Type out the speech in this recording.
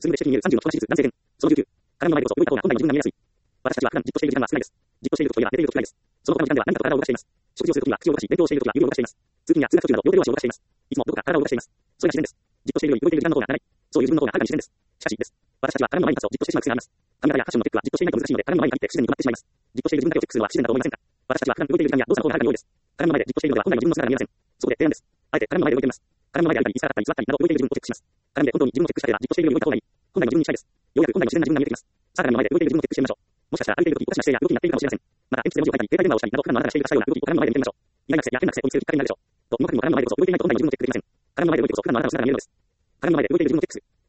数無で主義に有30の小指数男性弁。その19。体の前でこそ動いた方が本来の自分が見えやすい。私たちは普段じっとしている時間は少ないです。じっとしている時といえば寝ている時くらいです。その他の時間では何かと体を動かしています。食事をする時は口を動かし、勉強をしている時は指を動かしています。通勤や通学途中など両手両足を動かしています。いつもどこか体を動かしています。それが自然です。じっとしているより動いている時間の方が長い。そういう自分の方がはるかに自然です。しかし、です。私たちは体の前に立つとじっとしてしまう癖があります。髪型やファッションのチェックはじっとしていないと難しいので、体の前に入って不自然に決まってしまいます。じっとしている自分だけをチェックするのは不自然だと思いませんか？私たちは普段動いている時間や動作の方がはるかに多いです。体の前でじっとしているのでは本来の自分の姿が見えません。そこで提案です。あえて体の前で動いてみます。体の前で歩いたり、椅子から立ったり、座ったりなど動いている自分をチェックします。鏡で本当に自分をチェックしたければじっとしているより動いた方がいい。本来の自分にしたいです。ようやく本来の自然な自分が見えてきます。さあ、鏡の前で動いている自分をチェックしてみましょう。もしかしたら歩いている時、おかしな姿勢や動きになっているかもしれません。また、鉛筆で文字を書いたり、携帯電話をしたりなど普段のあなたがしているかしたような動きを鏡の前で見てみましょう。意外な癖や変な癖を見つけるきっかけになるでしょう。と、動かずにも鏡の前でこそ動いていないと本来の自分をチェックできません。鏡の前で動いてこそ普段のあなたの姿が見えるのです。鏡の前で動いている自分をチェックする。